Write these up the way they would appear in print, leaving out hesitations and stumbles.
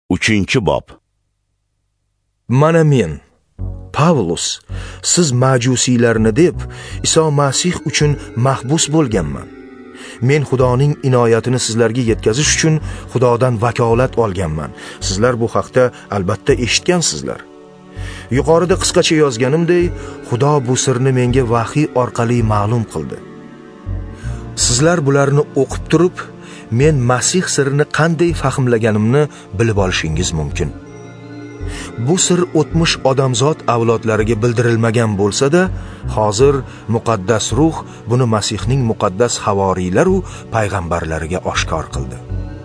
3-bob. Mana men, Pavlus, siz majusiylarni deb Iso Masih uchun mahbus bo'lganman. Men Xudoning inoyatini sizlarga yetkazish uchun Xudodan vakolat olganman. Sizlar bu haqda albatta eshitgansizlar. Yuqorida qisqacha yozganimdek, Xudo bu sirni menga vahiy orqali ma'lum qildi. Sizlar bularni o'qib turib, men Masih sirini qanday fahmlaganimni bilib olishingiz mumkin. Bu sir o'tmish odamzod avlodlariga bildirilmagan bo'lsa-da, hozir muqaddas ruh buni Masihning muqaddas havoriylar va payg'ambarlariga oshkor qildi.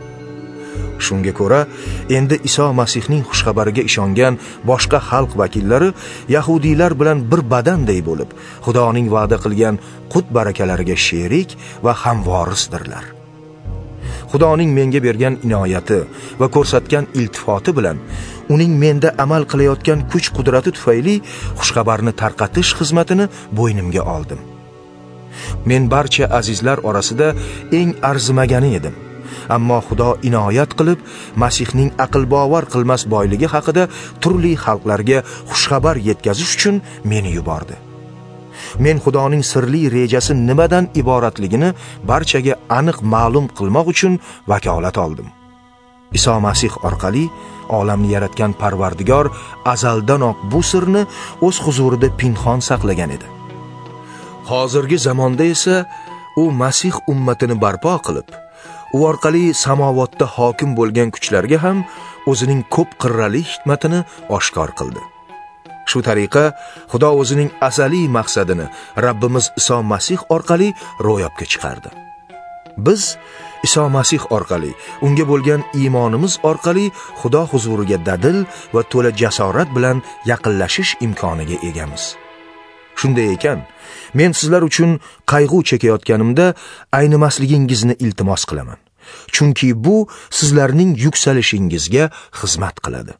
Shunga ko'ra, endi Iso Masihning xushxabariga ishongan boshqa xalq vakillari yahudiylar bilan bir badanday bo'lib, Xudoning va'da qilgan qut barakalariga sherik va hamvorisdirlar. Xudoning menga bergan inoyati va ko'rsatgan iltifoti bilan uning menda amal qilayotgan kuch-qudrati tufayli xushxabarni tarqatish xizmatini bo'ynimga oldim. Men barcha azizlar orasida eng arzimagani edim. Ammo Xudo inoyat qilib, Masihning aql bovar qilmas boyligi haqida turli xalqlarga xushxabar yetkazish uchun meni yubordi. Men Xudoning sirli rejasi nimadan iboratligini barchaga aniq ma'lum qilmoq uchun vakolat oldim. Iso Masih orqali olamni yaratgan Parvardigor azaldanoq bu sirni o'z huzurida pinhon saqlagan edi. Hozirgi zamonda esa u Masih ummatini barpo qilib, u orqali samovotda hokim bo'lgan kuchlarga ham o'zining ko'p qirrali hikmatini oshkor qildi. Shu tariqa Xudo o'zining azaliy maqsadini Rabbimiz Iso Masih orqali ro'yobga chiqardi. Biz Iso Masih orqali, unga bo'lgan iymonimiz orqali Xudo huzuriga dadil va to'la jasorat bilan yaqinlashish imkoniga egamiz. Shunday ekan, men sizlar uchun qayg'u chekayotganimda aynimasligingizni iltimos qilaman. Chunki bu sizlarning yuksalishingizga xizmat qiladi.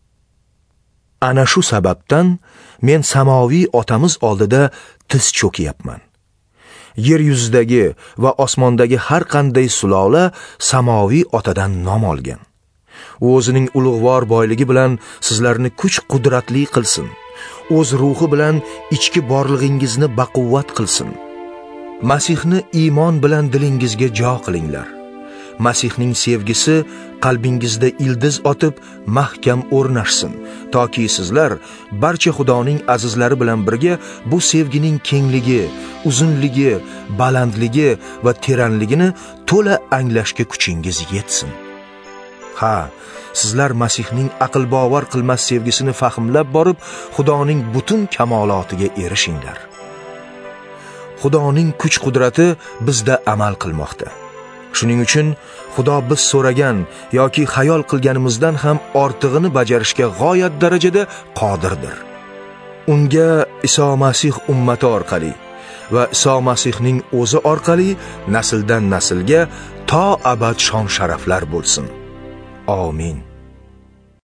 Ana shu sababdan men samoviy otamiz oldida tiz cho'kiyapman. Yer yuzidagi va osmondagi har qanday sulola samoviy otadan nom olgan. U o'zining ulug'vor boyligi bilan sizlarni kuch-qudratli qilsin. O'z ruhi bilan ichki borlig'ingizni baquvvat qilsin. Masihni iymon bilan dilingizga jo qilinglar. Masihning sevgisi qalbingizda ildiz otib mahkam o'rnashsin, toki sizlar barcha Xudoning azizlari bilan birga bu sevgining kengligi, uzunligi, balandligi va teranligini to'la anglashga kuchingiz yetsin. Ha, sizlar Masihning aql bovar qilmas sevgisini fahmlab borib, Xudoning butun kamolotiga erishinglar. Xudoning kuch-qudrati bizda amal qilmoqda. Shuning uchun Xudo biz so'ragan yoki xayol qilganimizdan ham ortig'ini bajarishga g'oyat darajada qodirdir. Unga Iso Masih ummati orqali va Iso Masihning o'zi orqali nasldan naslga to abad shon-sharaflar bo'lsin. Amin.